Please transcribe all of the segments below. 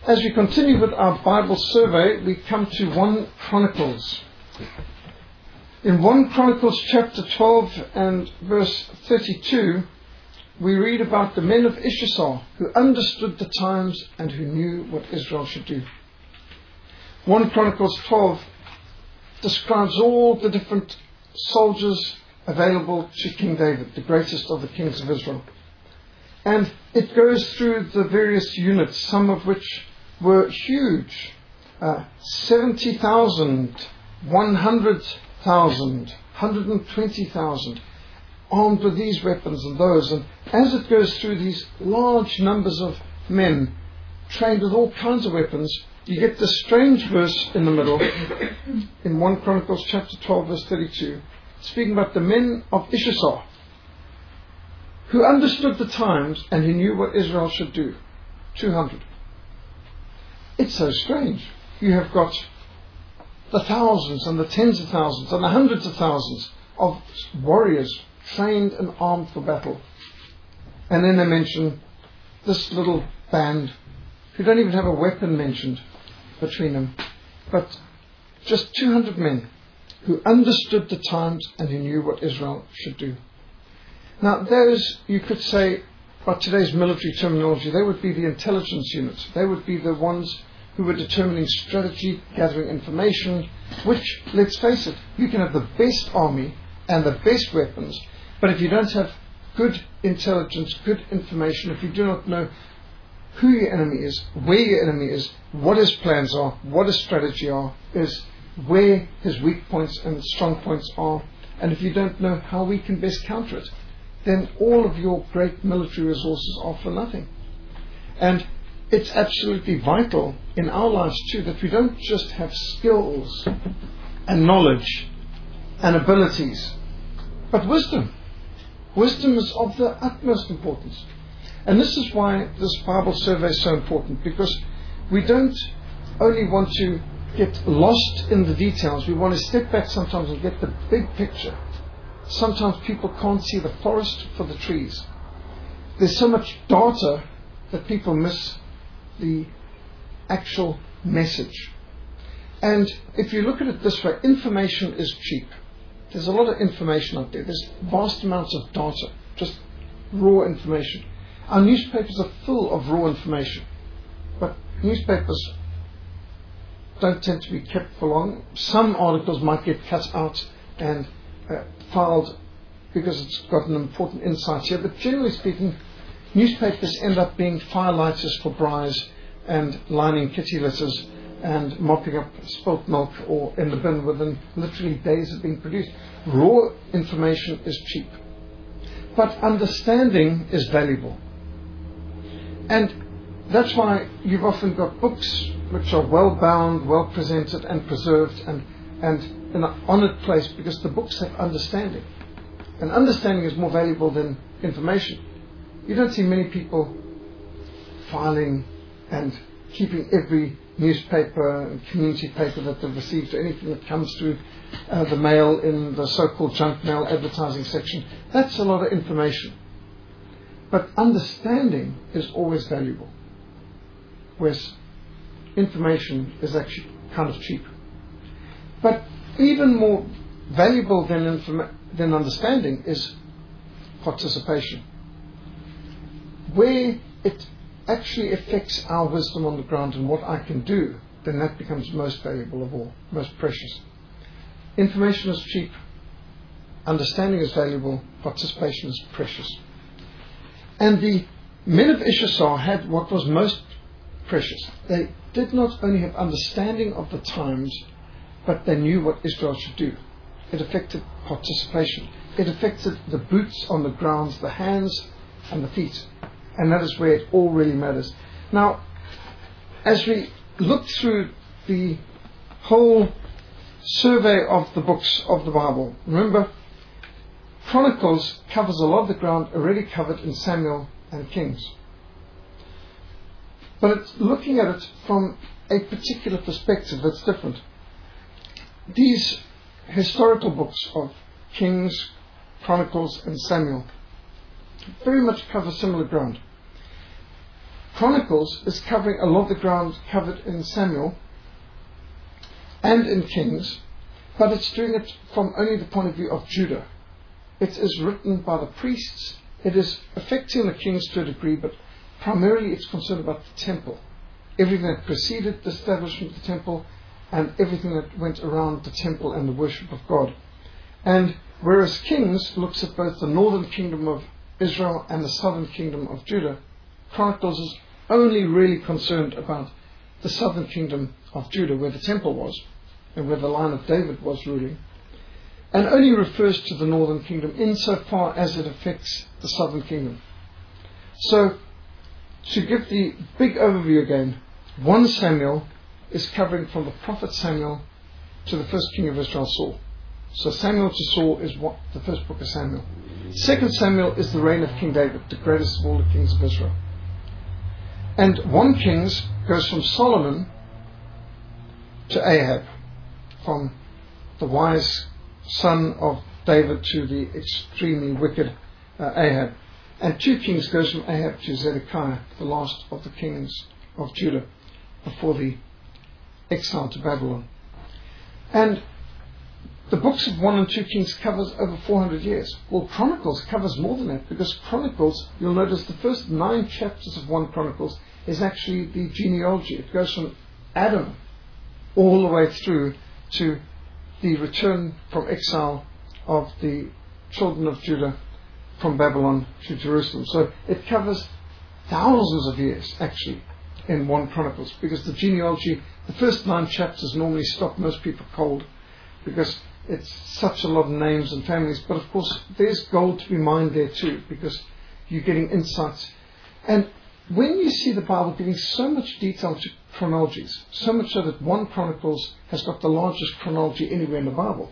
As we continue with our Bible survey, we come to 1 Chronicles. In 1 Chronicles chapter 12 and verse 32, we read about the men of Issachar who understood the times and who knew what Israel should do. 1 Chronicles 12 describes all the different soldiers available to King David, the greatest of the kings of Israel. And it goes through the various units, some of which were huge. 70,000, 100,000, 120,000, armed with these weapons and those. And as it goes through these large numbers of men, trained with all kinds of weapons, you get this strange verse in the middle, in 1 Chronicles chapter 12, verse 32, speaking about the men of Issachar, who understood the times and who knew what Israel should do. 200. It's so strange. You have got the thousands and the tens of thousands and the hundreds of thousands of warriors trained and armed for battle. And then they mention this little band who don't even have a weapon mentioned between them, but just 200 men who understood the times and who knew what Israel should do. Now those, you could say, by today's military terminology, they would be the intelligence units. They would be the ones who were determining strategy, gathering information, which, let's face it, you can have the best army and the best weapons, but if you don't have good intelligence, good information, if you do not know who your enemy is, where your enemy is, what his plans are, what his strategy is, where his weak points and strong points are, and if you don't know how we can best counter it, then all of your great military resources are for nothing. And it's absolutely vital in our lives too that we don't just have skills and knowledge and abilities, but wisdom. Wisdom is of the utmost importance. And this is why this Bible survey is so important, because we don't only want to get lost in the details, we want to step back sometimes and get the big picture. Sometimes people can't see the forest for the trees. There's so much data that people miss the actual message. And if you look at it this way, information is cheap. There's a lot of information out there. There's vast amounts of data, just raw information. Our newspapers are full of raw information, but newspapers don't tend to be kept for long. Some articles might get cut out and filed because it's got an important insight here, but generally speaking, newspapers end up being firelighters for braais and lining kitty litters and mopping up spilt milk or in the bin within literally days of being produced. Raw information is cheap, but understanding is valuable. And that's why you've often got books which are well bound, well presented and preserved and in an honoured place, because the books have understanding. And understanding is more valuable than information. You don't see many people filing and keeping every newspaper and community paper that they've received, or anything that comes through the mail in the so-called junk mail advertising section. That's a lot of information. But understanding is always valuable, whereas information is actually kind of cheap. But even more valuable than understanding is participation. Where it actually affects our wisdom on the ground and what I can do, then that becomes most valuable of all, most precious. Information is cheap, understanding is valuable, participation is precious. And the men of Issachar had what was most precious. They did not only have understanding of the times, but they knew what Israel should do. It affected participation. It affected the boots on the ground, the hands and the feet. And that is where it all really matters. Now, as we look through the whole survey of the books of the Bible, remember, Chronicles covers a lot of the ground already covered in Samuel and Kings. But it's looking at it from a particular perspective that's different. These historical books of Kings, Chronicles and Samuel very much cover similar ground. Chronicles is covering a lot of the ground covered in Samuel and in Kings, but it's doing it from only the point of view of Judah. It is written by the priests. It is affecting the kings to a degree, but primarily it's concerned about the temple. Everything that preceded the establishment of the temple and everything that went around the temple and the worship of God. And whereas Kings looks at both the northern kingdom of Israel and the southern kingdom of Judah, Chronicles is only really concerned about the southern kingdom of Judah, where the temple was and where the line of David was ruling, and only refers to the northern kingdom insofar as it affects the southern kingdom. So, to give the big overview again, 1 Samuel is covering from the prophet Samuel to the first king of Israel, Saul. So Samuel to Saul is what the first book of Samuel. 2 Samuel is the reign of King David, the greatest of all the kings of Israel. And 1 Kings goes from Solomon to Ahab, from the wise son of David to the extremely wicked Ahab. And 2 Kings goes from Ahab to Zedekiah, the last of the kings of Judah, before the exile to Babylon. And the books of 1 and 2 Kings covers over 400 years. Well, Chronicles covers more than that, because Chronicles, you'll notice the first 9 chapters of 1 Chronicles is actually the genealogy. It goes from Adam all the way through to the return from exile of the children of Judah from Babylon to Jerusalem. So it covers thousands of years, actually, in 1 Chronicles, because the genealogy, the first 9 chapters normally stop most people cold, because it's such a lot of names and families. But of course, there's gold to be mined there too, because you're getting insights. And when you see the Bible giving so much detail to chronologies, so much so that 1 Chronicles has got the largest chronology anywhere in the Bible,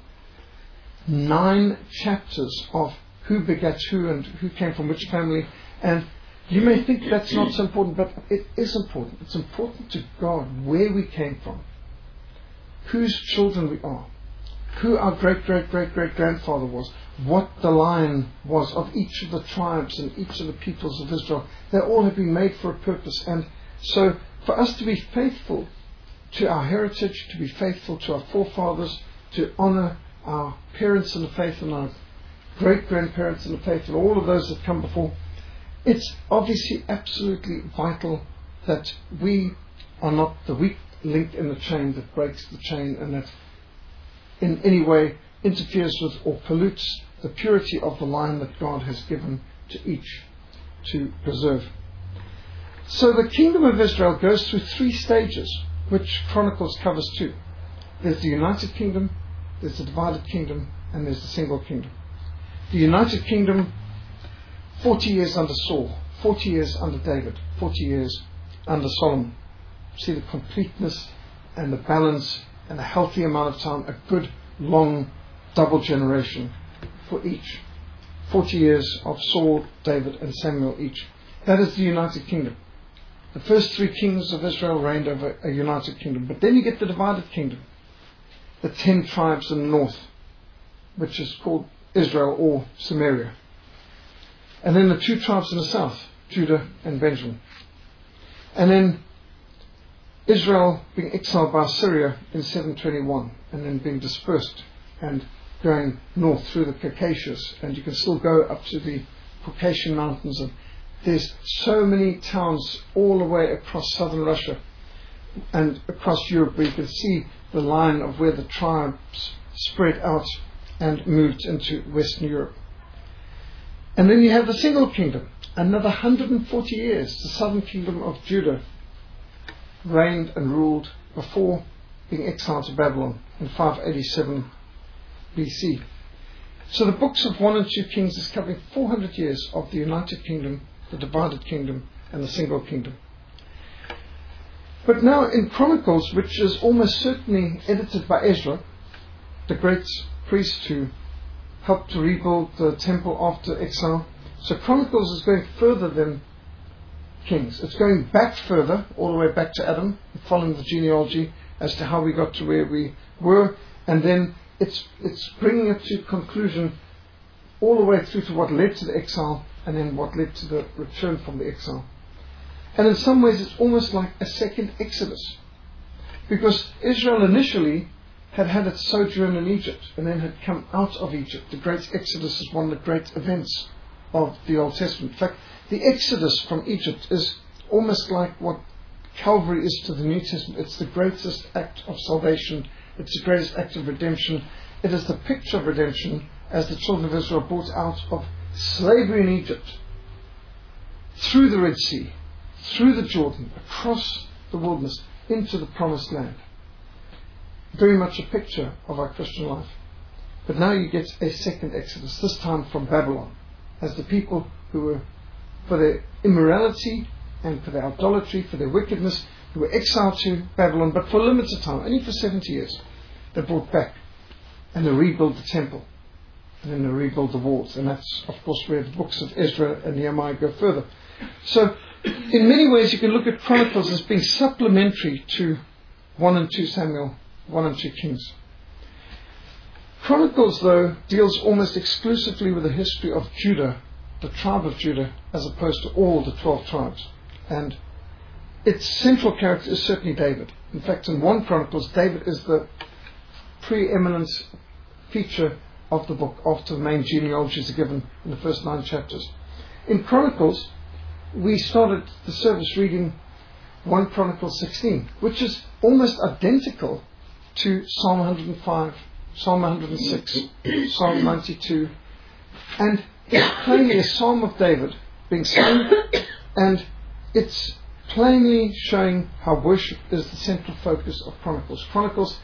9 chapters of who begat who and who came from which family. And you may think that's not so important, but it is important. It's important to God where we came from, whose children we are, who our great-great-great-great-grandfather was, what the line was of each of the tribes and each of the peoples of Israel. They all have been made for a purpose. And so for us to be faithful to our heritage, to be faithful to our forefathers, to honor our parents in the faith and our great-grandparents in the faith and all of those that come before, it's obviously absolutely vital that we are not the weak link in the chain that breaks the chain and that in any way interferes with or pollutes the purity of the line that God has given to each to preserve. So the kingdom of Israel goes through 3 stages, which Chronicles covers too. There's the united kingdom, there's the divided kingdom, and there's the single kingdom. The united kingdom, 40 years under Saul, 40 years under David, 40 years under Solomon. See the completeness and the balance and a healthy amount of time, a good long double generation for each. 40 years of Saul, David and Samuel each. That is the united kingdom. The first 3 kings of Israel reigned over a united kingdom. But then you get the divided kingdom. The 10 tribes in the north, which is called Israel or Samaria. And then the 2 tribes in the south, Judah and Benjamin. And then Israel being exiled by Assyria in 721 and then being dispersed and going north through the Caucasus. And you can still go up to the Caucasian mountains, and there's so many towns all the way across southern Russia and across Europe where you can see the line of where the tribes spread out and moved into Western Europe. And then you have the single kingdom. Another 140 years, the southern kingdom of Judah reigned and ruled before being exiled to Babylon in 587 BC. So the books of 1 and 2 Kings is covering 400 years of the united kingdom, the divided kingdom, and the single kingdom. But now in Chronicles, which is almost certainly edited by Ezra, the great priest who helped to rebuild the temple after exile. So Chronicles is going further than Kings. It's going back further, all the way back to Adam, following the genealogy as to how we got to where we were, and then it's bringing it to conclusion all the way through to what led to the exile and then what led to the return from the exile. And in some ways it's almost like a second Exodus. Because Israel initially had its sojourn in Egypt and then had come out of Egypt. The great Exodus is one of the great events of the Old Testament. In fact, the Exodus from Egypt is almost like what Calvary is to the New Testament. It's the greatest act of salvation. It's the greatest act of redemption. It is the picture of redemption as the children of Israel brought out of slavery in Egypt, through the Red Sea, through the Jordan, across the wilderness, into the promised land. Very much a picture of our Christian life. But now you get a second Exodus, this time from Babylon, as the people who were, for their immorality and for their idolatry, for their wickedness, who were exiled to Babylon, but for a limited time, only for 70 years, they're brought back and they rebuild the temple and then they rebuild the walls. And that's, of course, where the books of Ezra and Nehemiah go further. So, in many ways, you can look at Chronicles as being supplementary to 1 and 2 Samuel, 1 and 2 Kings. Chronicles, though, deals almost exclusively with the history of Judah, the tribe of Judah, as opposed to all the 12 tribes. And its central character is certainly David. In fact, in 1 Chronicles, David is the preeminent feature of the book, after the main genealogies are given in the first 9 chapters. In Chronicles, we started the service reading 1 Chronicles 16, which is almost identical to Psalm 105, Psalm 106, Psalm 92, and it's plainly a Psalm of David being sung, and it's plainly showing how worship is the central focus of Chronicles. Chronicles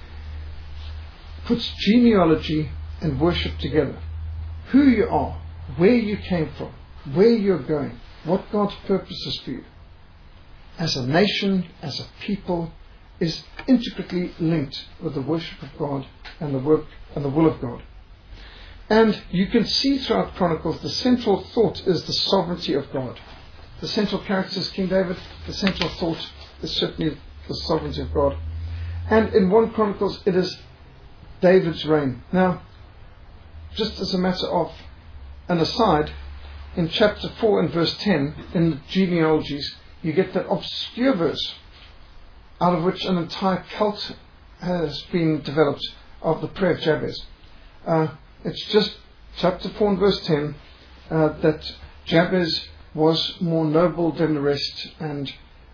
puts genealogy and worship together. Who you are, where you came from, where you're going, what God's purpose is for you, as a nation, as a people, is intricately linked with the worship of God and the work and the will of God. And you can see throughout Chronicles the central thought is the sovereignty of God. The central character is King David. The central thought is certainly the sovereignty of God. And in 1 Chronicles it is David's reign. Now, just as a matter of an aside, in chapter 4 and verse 10, in the genealogies, you get that obscure verse out of which an entire cult has been developed of the prayer of Jabez. It's just chapter 4 and verse 10 that Jabez was more noble than the rest, and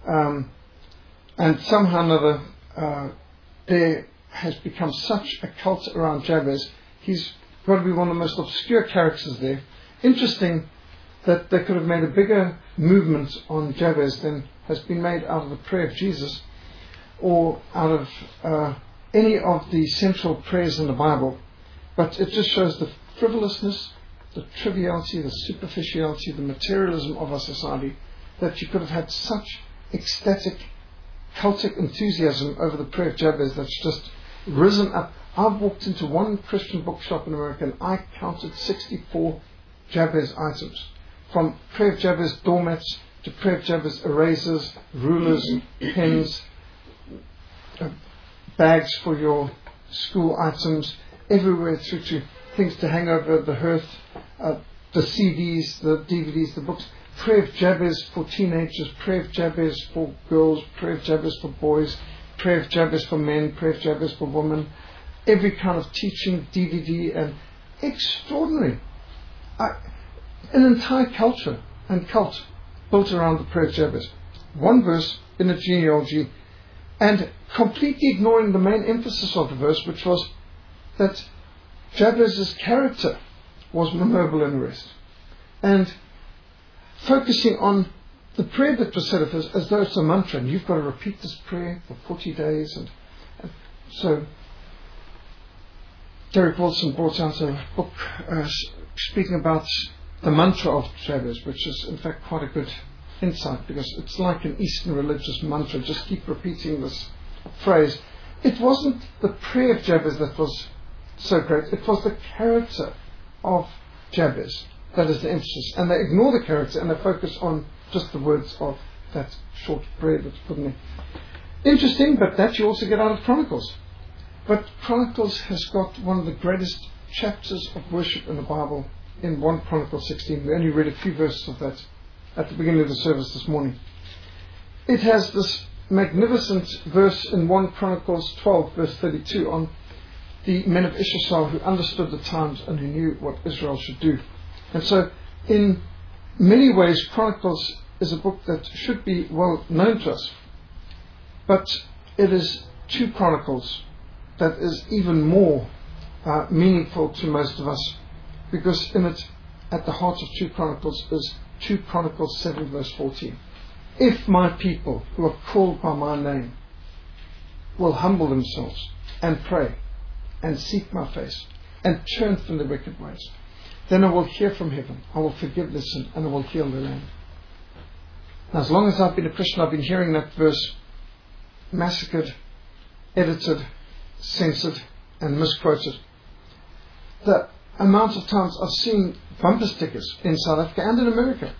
somehow or another there has become such a cult around Jabez. He's got to be one of the most obscure characters there. Interesting that they could have made a bigger movement on Jabez than has been made out of the prayer of Jesus or out of any of the central prayers in the Bible. But it just shows the frivolousness, the triviality, the superficiality, the materialism of our society, that you could have had such ecstatic, cultic enthusiasm over the prayer of Jabez that's just risen up. I've walked into one Christian bookshop in America and I counted 64 Jabez items. From prayer of Jabez doormats to prayer of Jabez erasers, rulers, pens, bags for your school items, everywhere through to things to hang over the hearth, the CDs, the DVDs, the books. Prayer of Jabez for teenagers, prayer of Jabez for girls, prayer of Jabez for boys, prayer of Jabez for men, prayer of Jabez for women. Every kind of teaching, DVD, and extraordinary. An entire culture and cult built around the prayer of Jabez. One verse in the genealogy, and completely ignoring the main emphasis of the verse, which was that Jabez's character was more noble than the rest. And focusing on the prayer that was said of us as though it's a mantra, and you've got to repeat this prayer for 40 days. And so Derek Wilson brought out a book speaking about the mantra of Jabez, which is in fact quite a good insight, because it's like an Eastern religious mantra. Just keep repeating this phrase. It wasn't the prayer of Jabez that was so great, it was the character of Jabez that is the emphasis. And they ignore the character and they focus on just the words of that short prayer that's put in there. Interesting, but that you also get out of Chronicles. But Chronicles has got one of the greatest chapters of worship in the Bible in 1 Chronicles 16. We only read a few verses of that at the beginning of the service this morning. it has this magnificent verse in 1 Chronicles 12 verse 32 on the men of Issachar who understood the times and who knew what Israel should do. And so in many ways Chronicles is a book that should be well known to us, but it is 2 Chronicles that is even more meaningful to most of us, because in it, at the heart of 2 Chronicles is 2 Chronicles 7 verse 14. If my people who are called by my name will humble themselves and pray and seek my face and turn from their wicked ways, then I will hear from heaven, I will forgive their sin, and I will heal their land. Now, as long as I've been a Christian, I've been hearing that verse massacred, edited, censored and misquoted. The amount of times I've seen bumper stickers in South Africa and in America: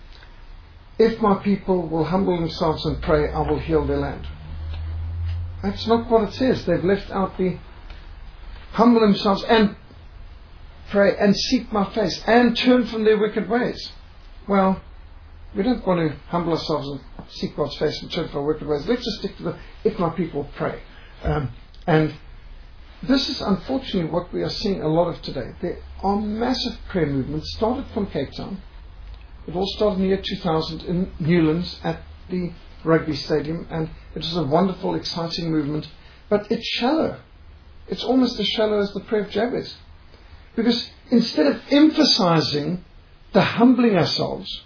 if my people will humble themselves and pray, I will heal their land. That's not what it says. They've left out the humble themselves and pray and seek my face and turn from their wicked ways. Well, we don't want to humble ourselves and seek God's face and turn from our wicked ways. Let's just stick to the if my people pray. And this is unfortunately what we are seeing a lot of today. There are massive prayer movements started from Cape Town. It all started in the year 2000 in Newlands at the rugby stadium, and it was a wonderful, exciting movement. But it's shallow. It's almost as shallow as the prayer of Jabez. Because instead of emphasizing the humbling ourselves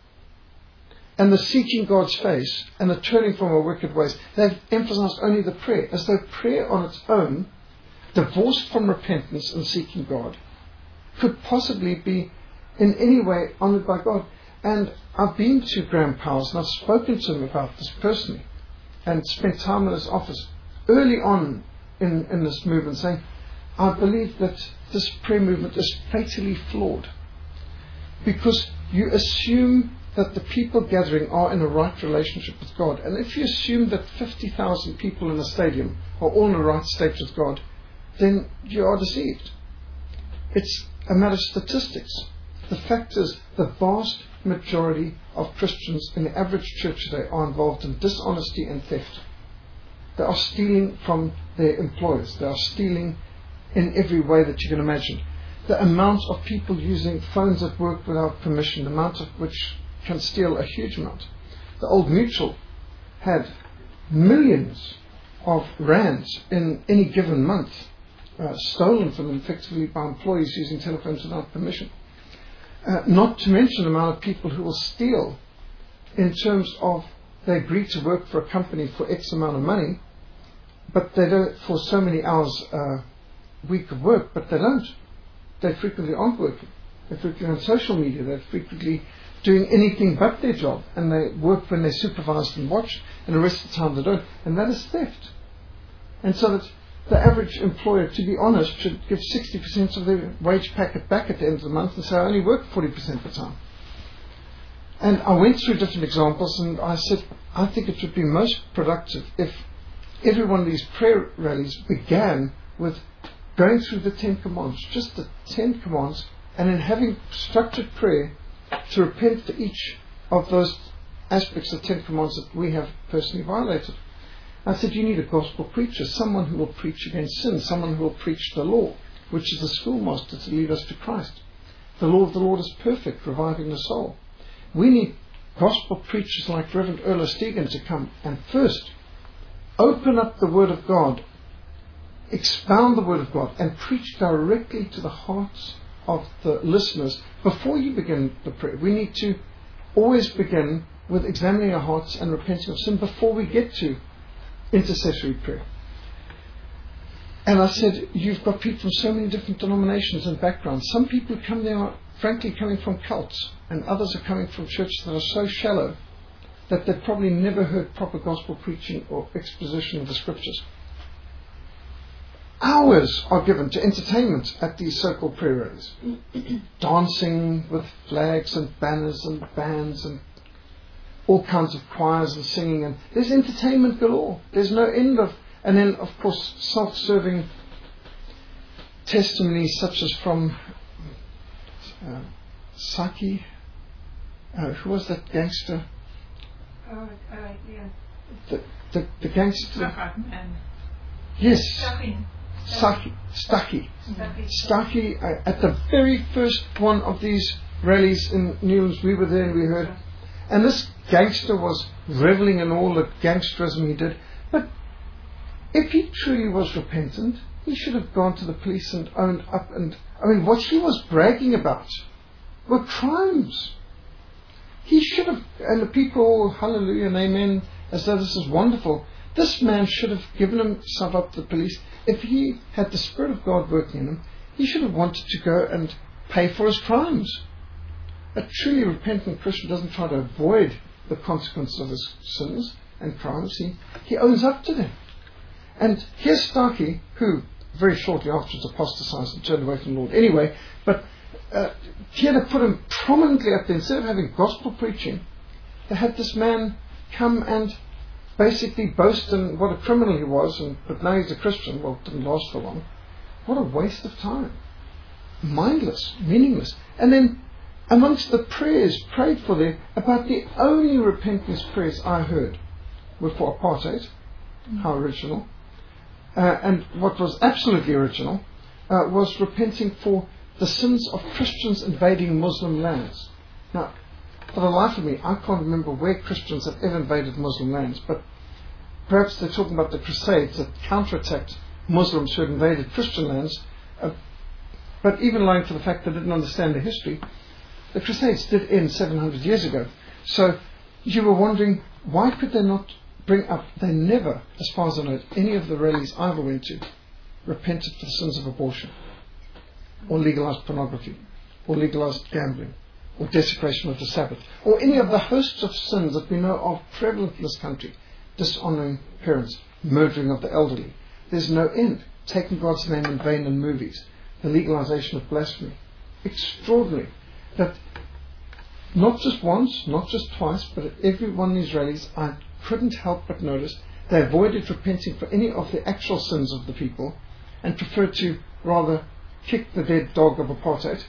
and the seeking God's face and the turning from our wicked ways, they've emphasized only the prayer, as though prayer on its own, divorced from repentance and seeking God, could possibly be in any way honoured by God. And I've been to Graham Powell's and I've spoken to him about this personally and spent time in his office early on in this movement, saying, I believe that this prayer movement is fatally flawed, because you assume that the people gathering are in a right relationship with God. And if you assume that 50,000 people in a stadium are all in a right state with God, then you are deceived. It's a matter of statistics. The fact is, the vast majority of Christians in the average church today are involved in dishonesty and theft. They are stealing from their employers. They are stealing in every way that you can imagine. The amount of people using phones at work without permission, the amount of which can steal a huge amount. The Old Mutual had millions of rands in any given month stolen from them effectively by employees using telephones without permission. Not to mention the amount of people who will steal in terms of they agree to work for a company for X amount of money, but they don't for so many hours a week of work, but they don't. They frequently aren't working. They're frequently on social media. They're frequently doing anything but their job, and they work when they're supervised and watched, and the rest of the time they don't. And that is theft. And so that the average employer, to be honest, should give 60% of their wage packet back at the end of the month and say, I only work 40% of the time. And I went through different examples, and I said, I think it would be most productive if every one of these prayer rallies began with going through the 10 commands, just the 10 commands, and then having structured prayer to repent for each of those aspects of 10 commands that we have personally violated. I said, you need a gospel preacher, someone who will preach against sin, someone who will preach the law, which is the schoolmaster to lead us to Christ. The law of the Lord is perfect, reviving the soul. We need gospel preachers like Reverend Erla Stegen to come and first open up the Word of God, expound the Word of God, and preach directly to the hearts of the listeners before you begin the prayer. We need to always begin with examining our hearts and repenting of sin before we get to intercessory prayer. And I said, you've got people from so many different denominations and backgrounds. Some people come there are frankly coming from cults, and others are coming from churches that are so shallow that they've probably never heard proper gospel preaching or exposition of the scriptures. Hours are given to entertainment at these so-called prayer rallies. Dancing with flags and banners and bands and all kinds of choirs and singing, and there's entertainment galore. There's no end of, and then of course self-serving testimonies such as from Saki, who was that gangster? Yeah. The gangster. Man. Yes. Stucky. Stucky. At the very first one of these rallies in Newlands, we were there and we heard. And this gangster was reveling in all the gangsterism he did. But if he truly was repentant, he should have gone to the police and owned up. And I mean, what he was bragging about were crimes. He should have, and the people, hallelujah and amen, as though this is wonderful. This man should have given himself up to the police. If he had the Spirit of God working in him, he should have wanted to go and pay for his crimes. A truly repentant Christian doesn't try to avoid the consequences of his sins and crimes. He owns up to them. And here's Starkey, who very shortly afterwards apostatized and turned away from the Lord. Anyway, but here they put him prominently up there. Instead of having gospel preaching, they had this man come and basically boast in what a criminal he was, but now he's a Christian. Well, it didn't last for long. What a waste of time. Mindless, meaningless. And then amongst the prayers prayed for there, about the only repentance prayers I heard were for apartheid. How original. And what was absolutely original was repenting for the sins of Christians invading Muslim lands. Now, for the life of me, I can't remember where Christians have ever invaded Muslim lands, but perhaps they're talking about the Crusades that counterattacked Muslims who had invaded Christian lands. But even allowing for the fact they didn't understand the history, the Crusades did end 700 years ago. So you were wondering, why could they not bring up, they never, as far as I know, any of the rallies I ever went to, repented for the sins of abortion, or legalized pornography, or legalized gambling, or desecration of the Sabbath, or any of the hosts of sins that we know are prevalent in this country. Dishonoring parents, murdering of the elderly. There's no end. Taking God's name in vain in movies, the legalization of blasphemy. Extraordinary that not just once, not just twice, but at every one of these rallies, I couldn't help but notice they avoided repenting for any of the actual sins of the people and preferred to rather kick the dead dog of apartheid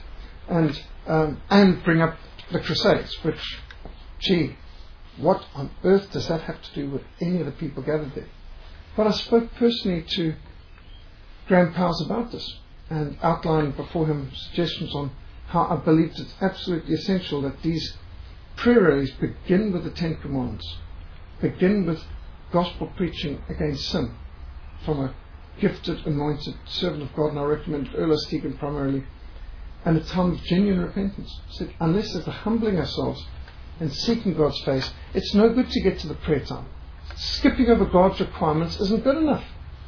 and bring up the Crusades, which, gee, what on earth does that have to do with any of the people gathered there? But I spoke personally to Graham Powers about this and outlined before him suggestions on how I believed it's absolutely essential that these prayer rallies begin with the Ten Commandments, begin with gospel preaching against sin from a gifted, anointed servant of God, and I recommend Erla Stephen primarily, and a time of genuine repentance. So unless there's a humbling ourselves and seeking God's face, it's no good to get to the prayer time. Skipping over God's requirements isn't good enough.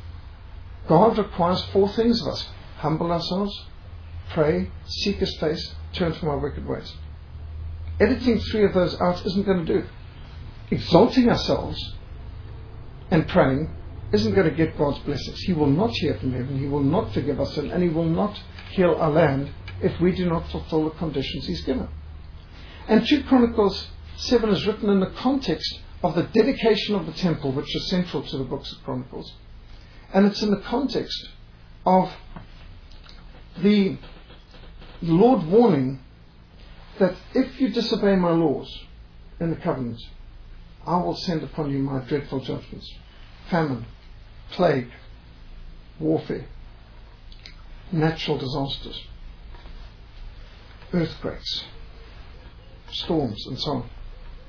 God requires 4 things of us: humble ourselves, pray, seek His face, turn from our wicked ways. Editing 3 of those out isn't going to do it. Exalting ourselves and praying isn't going to get God's blessings. He will not hear from heaven, He will not forgive us, and He will not heal our land if we do not fulfill the conditions He's given. And 2 Chronicles 7 is written in the context of the dedication of the temple, which is central to the books of Chronicles. And it's in the context of the Lord warning that if you disobey my laws in the covenant, I will send upon you my dreadful judgments: famine, plague, warfare, natural disasters, earthquakes, storms, and so on.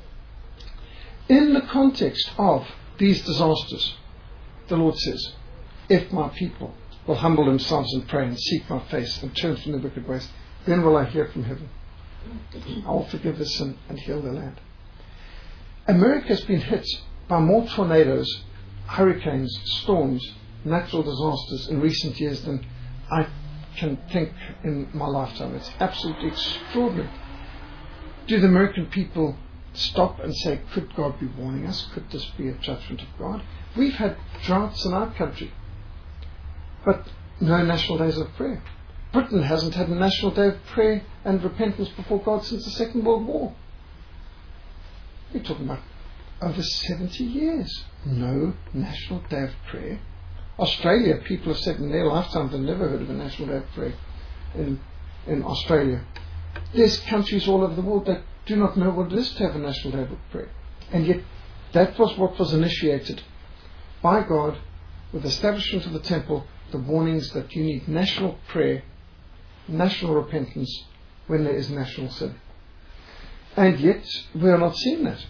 In the context of these disasters, the Lord says, if my people will humble themselves and pray and seek my face and turn from their wicked ways, then will I hear from heaven. I will forgive their sin and heal their land. America has been hit by more tornadoes, hurricanes, storms, natural disasters in recent years than I can think in my lifetime. It's absolutely extraordinary. Do the American people stop and say, could God be warning us? Could this be a judgment of God? We've had droughts in our country, but no national days of prayer. Britain hasn't had a national day of prayer and repentance before God since the Second World War. We're talking about over 70 years. No national day of prayer. Australia, people have said in their lifetime they've never heard of a national day of prayer in Australia. There's countries all over the world that do not know what it is to have a national day of prayer. And yet that was what was initiated by God with the establishment of the temple, the warnings that you need national prayer, national repentance when there is national sin. And yet we are not seeing that.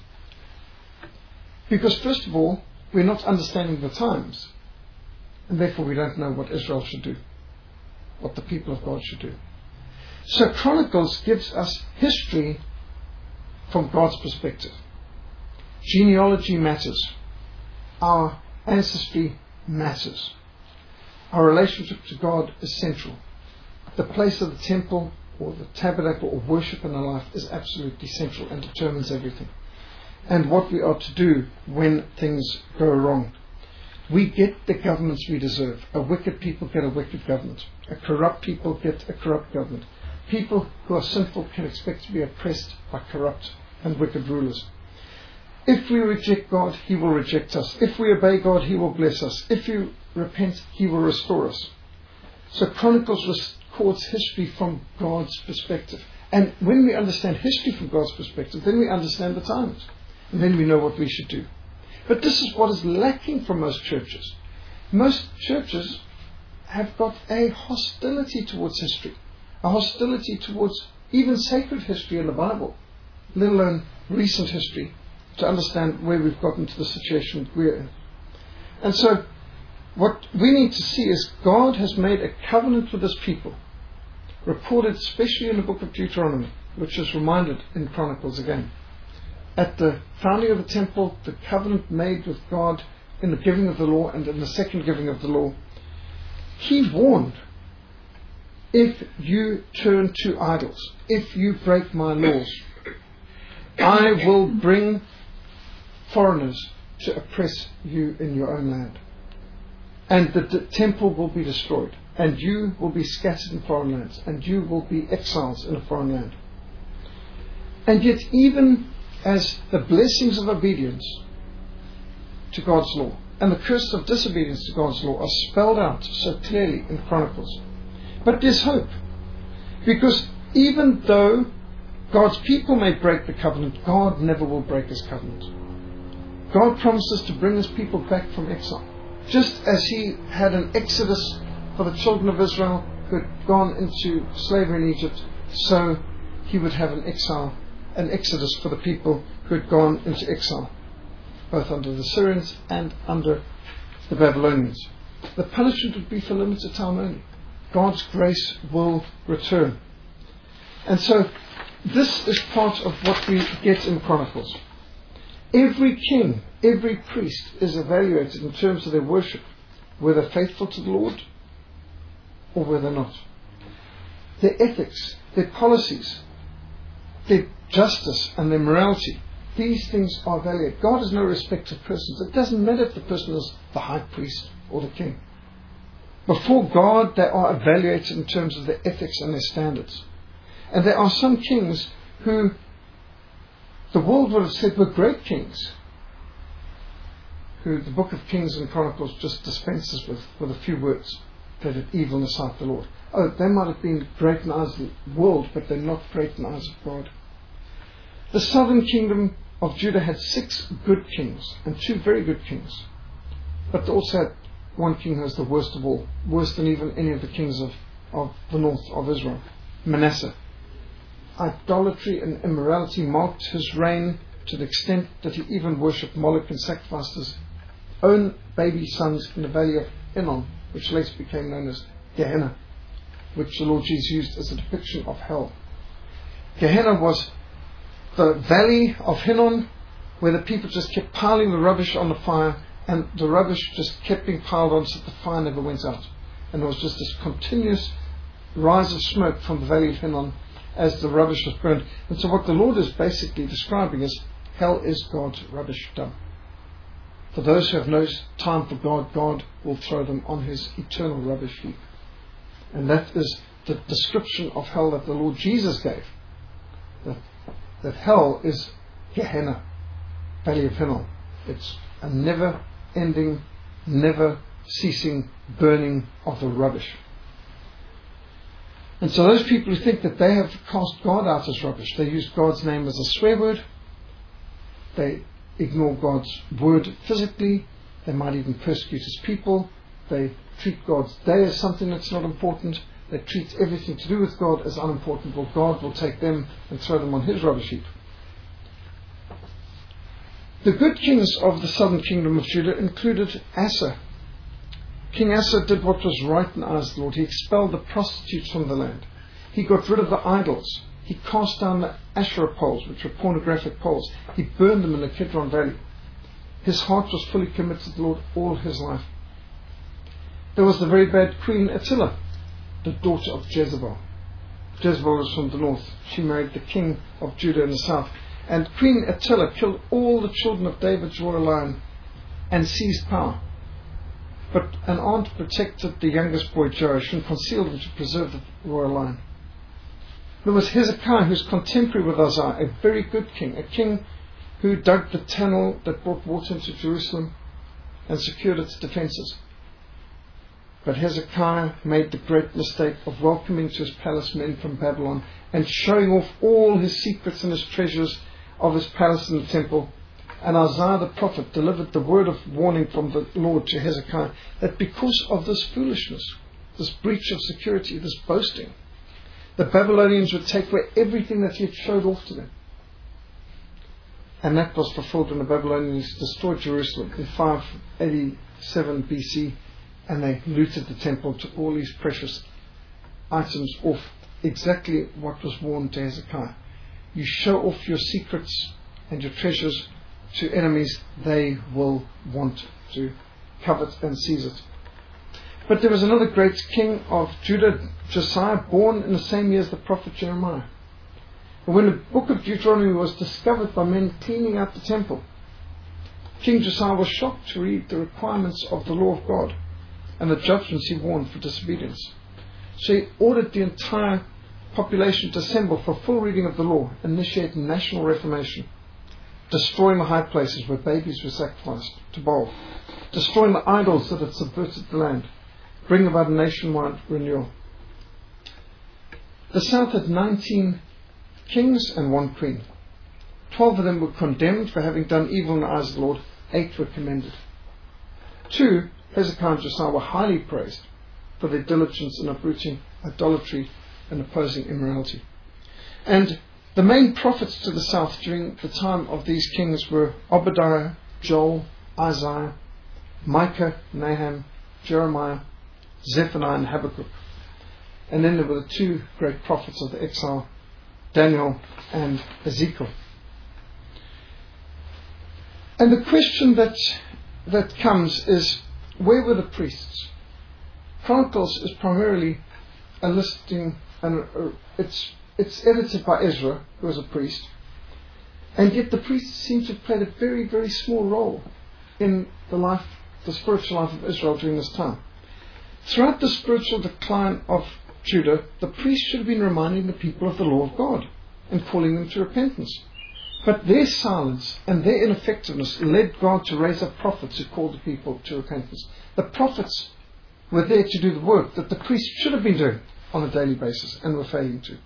Because first of all, we're not understanding the times. And therefore we don't know what Israel should do, what the people of God should do. So Chronicles gives us history from God's perspective. Genealogy matters. Our ancestry matters. Our relationship to God is central. The place of the temple or the tabernacle or worship in our life is absolutely central and determines everything. And what we are to do when things go wrong. We get the governments we deserve. A wicked people get a wicked government. A corrupt people get a corrupt government. People who are sinful can expect to be oppressed by corrupt and wicked rulers. If we reject God, He will reject us. If we obey God, He will bless us. If you repent, He will restore us. So Chronicles records history from God's perspective. And when we understand history from God's perspective, then we understand the times. And then we know what we should do. But this is what is lacking from most churches. Most churches have got a hostility towards history. A hostility towards even sacred history in the Bible, let alone recent history, to understand where we've gotten to the situation we're in. And so what we need to see is God has made a covenant with His people, recorded especially in the book of Deuteronomy, which is reminded in Chronicles again. At the founding of the temple, the covenant made with God in the giving of the law and in the second giving of the law, He warned, if you turn to idols, if you break my laws, I will bring foreigners to oppress you in your own land. And the temple will be destroyed, and you will be scattered in foreign lands, and you will be exiles in a foreign land. And yet even as the blessings of obedience to God's law and the curse of disobedience to God's law are spelled out so clearly in Chronicles. But there's hope. Because even though God's people may break the covenant, God never will break His covenant. God promises to bring His people back from exile. Just as He had an exodus for the children of Israel who had gone into slavery in Egypt, so He would have an exodus for the people who had gone into exile, both under the Syrians and under the Babylonians. The punishment would be for limited time only. God's grace will return. And so this is part of what we get in Chronicles. Every king, every priest is evaluated in terms of their worship, whether faithful to the Lord or whether not. Their ethics, their policies, their justice and their morality, these things are evaluated. God has no respect of persons. It doesn't matter if the person is the high priest or the king. Before God, they are evaluated in terms of their ethics and their standards. And there are some kings who the world would have said were great kings, who the book of Kings and Chronicles just dispenses with a few words. They did evil in the sight of the Lord. Oh, they might have been great in the eyes of the world, but they're not great in the eyes of God. The southern kingdom of Judah had 6 good kings and 2 very good kings. But they also had one king who was the worst of all, worse than even any of the kings of the north of Israel, Manasseh. Idolatry and immorality marked his reign to the extent that he even worshipped Moloch and sacrificed his own baby sons in the valley of Hinnom, which later became known as Gehenna, which the Lord Jesus used as a depiction of hell. Gehenna was the valley of Hinnom, where the people just kept piling the rubbish on the fire, and the rubbish just kept being piled on so that the fire never went out. And there was just this continuous rise of smoke from the valley of Hinnom as the rubbish was burned. And so what the Lord is basically describing is hell is God's rubbish dump. For those who have no time for God, God will throw them on His eternal rubbish heap. And that is the description of hell that the Lord Jesus gave. That hell is Gehenna, valley of Hinnom. It's a never-ending, never-ceasing burning of the rubbish. And so those people who think that they have cast God out as rubbish, they use God's name as a swear word, they ignore God's word physically. They might even persecute His people. They treat God's day as something that's not important. They treat everything to do with God as unimportant. Well, God will take them and throw them on His rubbish heap. The good kings of the southern kingdom of Judah included Asa. King Asa did what was right in the eyes of the Lord. He expelled the prostitutes from the land. He got rid of the idols. He cast down the Asherah poles, which were pornographic poles. He burned them in the Kidron Valley. His heart was fully committed to the Lord all his life. There was the very bad Queen Attila, the daughter of Jezebel. Jezebel was from the north. She married the king of Judah in the south. And Queen Attila killed all the children of David's royal line and seized power. But an aunt protected the youngest boy Joash and concealed him to preserve the royal line. There was Hezekiah, who's contemporary with Uzziah, a very good king, a king who dug the tunnel that brought water into Jerusalem and secured its defences. But Hezekiah made the great mistake of welcoming to his palace men from Babylon and showing off all his secrets and his treasures of his palace and the temple. And Isaiah the prophet delivered the word of warning from the Lord to Hezekiah that because of this foolishness, this breach of security, this boasting, the Babylonians would take away everything that he had showed off to them. And that was fulfilled when the Babylonians destroyed Jerusalem in 587 BC, and they looted the temple, took all these precious items off. Exactly what was warned to Hezekiah. You show off your secrets and your treasures to enemies, they will want to covet and seize it. But there was another great king of Judah, Josiah, born in the same year as the prophet Jeremiah. And when the book of Deuteronomy was discovered by men cleaning out the temple, King Josiah was shocked to read the requirements of the law of God and the judgments he warned for disobedience. So he ordered the entire population to assemble for full reading of the law and initiate national reformation, destroying the high places where babies were sacrificed to Baal, destroying the idols that had subverted the land, bring about a nationwide renewal. The south had 19 kings and 1 queen. 12 of them were condemned for having done evil in the eyes of the Lord. 8 were commended. 2, Hezekiah and Josiah, were highly praised for their diligence in uprooting idolatry and opposing immorality. And the main prophets to the south during the time of these kings were Obadiah, Joel, Isaiah, Micah, Nahum, Jeremiah, Zephaniah and Habakkuk. And then there were the 2 great prophets of the exile, Daniel and Ezekiel. And the question that comes is, where were the priests? Chronicles is primarily a listing, and it's edited by Ezra, who was a priest, and yet the priests seem to have played a very, very small role in the spiritual life of Israel during this time. Throughout the spiritual decline of Judah, the priests should have been reminding the people of the law of God and calling them to repentance. But their silence and their ineffectiveness led God to raise up prophets who called the people to repentance. The prophets were there to do the work that the priests should have been doing on a daily basis and were failing to.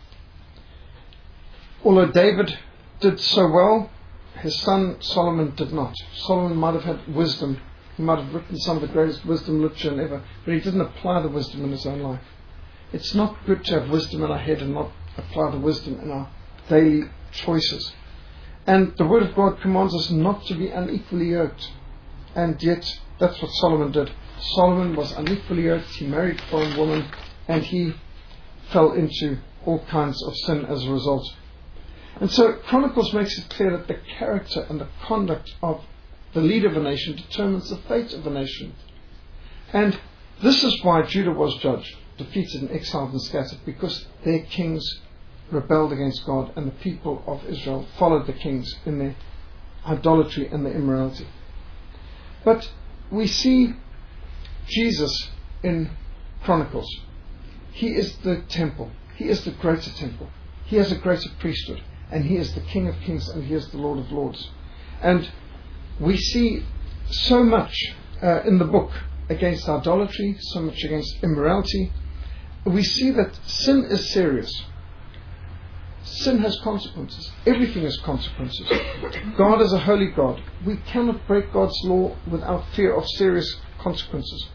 Although David did so well, his son Solomon did not. Solomon might have had wisdom. He might have written some of the greatest wisdom literature ever, but he didn't apply the wisdom in his own life. It's not good to have wisdom in our head and not apply the wisdom in our daily choices. And the Word of God commands us not to be unequally yoked. And yet, that's what Solomon did. Solomon was unequally yoked. He married a foreign woman, and he fell into all kinds of sin as a result. And so Chronicles makes it clear that the character and the conduct of the leader of a nation determines the fate of a nation. And this is why Judah was judged, defeated and exiled and scattered, because their kings rebelled against God and the people of Israel followed the kings in their idolatry and their immorality. But we see Jesus in Chronicles. He is the temple. He is the greater temple. He has a greater priesthood. And He is the King of Kings and He is the Lord of Lords. And we see so much in the book against idolatry, so much against immorality. We see that sin is serious. Sin has consequences. Everything has consequences. God is a holy God. We cannot break God's law without fear of serious consequences.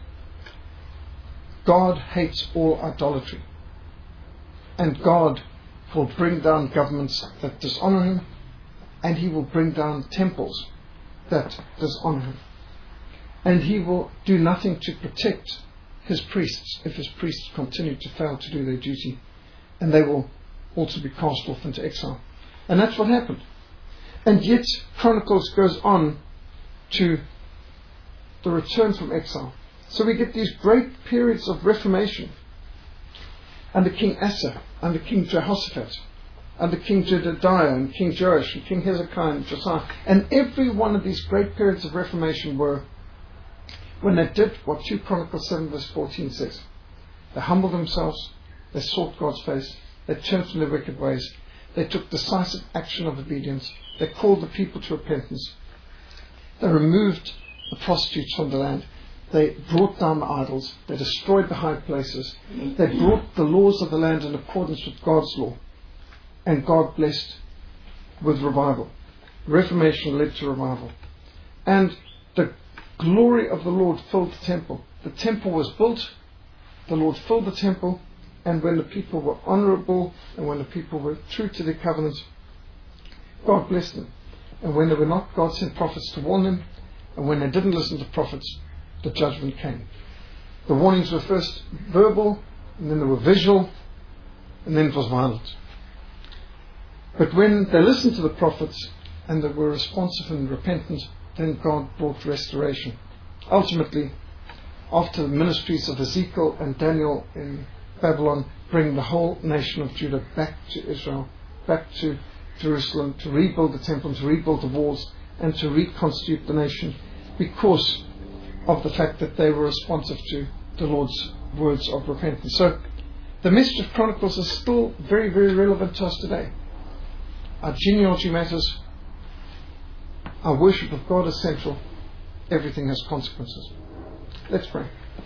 God hates all idolatry. And God will bring down governments that dishonor Him, and He will bring down temples that dishonor Him. And He will do nothing to protect His priests if His priests continue to fail to do their duty. And they will also be cast off into exile. And that's what happened. And yet Chronicles goes on to the return from exile. So we get these great periods of reformation under King Asa, under King Jehoshaphat, under King Jedediah and King Joash and King Hezekiah and Josiah. And every one of these great periods of reformation were when they did what 2 Chronicles 7 verse 14 says. They humbled themselves, they sought God's face, they turned from their wicked ways, they took decisive action of obedience, they called the people to repentance, they removed the prostitutes from the land, they brought down the idols, they destroyed the high places, they brought the laws of the land in accordance with God's law, and God blessed with revival. Reformation led to revival. And the glory of the Lord filled the temple. The temple was built, the Lord filled the temple, and when the people were honorable and when the people were true to their covenants, God blessed them. And when they were not, God sent prophets to warn them, and when they didn't listen to prophets, the judgment came. The warnings were first verbal, and then they were visual, and then it was violent. But when they listened to the prophets and they were responsive and repentant, then God brought restoration. Ultimately, after the ministries of Ezekiel and Daniel in Babylon, bring the whole nation of Judah back to Israel, back to Jerusalem, to rebuild the temple, to rebuild the walls, and to reconstitute the nation, because of the fact that they were responsive to the Lord's words of repentance. So the message of Chronicles is still very, very relevant to us today. Our genealogy matters. Our worship of God is central. Everything has consequences. Let's pray.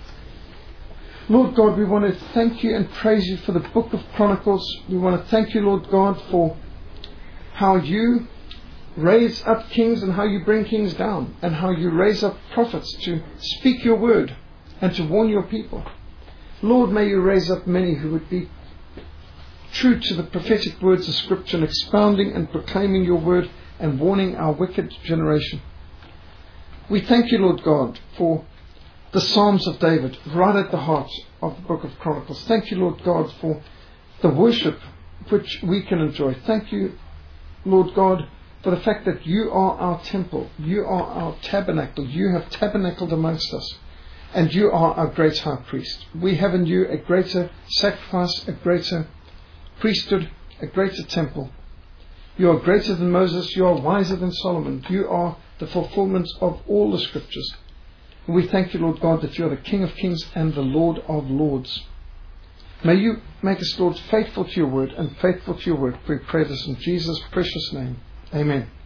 Lord God, we want to thank You and praise You for the book of Chronicles. We want to thank You, Lord God, for how You raise up kings and how You bring kings down, and how You raise up prophets to speak Your word and to warn Your people. Lord, may You raise up many who would be true to the prophetic words of Scripture, and expounding and proclaiming Your word and warning our wicked generation. We thank You, Lord God, for the Psalms of David, right at the heart of the book of Chronicles. Thank You, Lord God, for the worship which we can enjoy. Thank You, Lord God, for the fact that You are our temple. You are our tabernacle. You have tabernacled amongst us. And You are our great high priest. We have in You a greater sacrifice, a greater priesthood, a greater temple. You are greater than Moses. You are wiser than Solomon. You are the fulfillment of all the Scriptures. And we thank You, Lord God, that You are the King of kings and the Lord of lords. May You make us, Lord, faithful to Your word and faithful to Your word. We pray this in Jesus' precious name. Amen.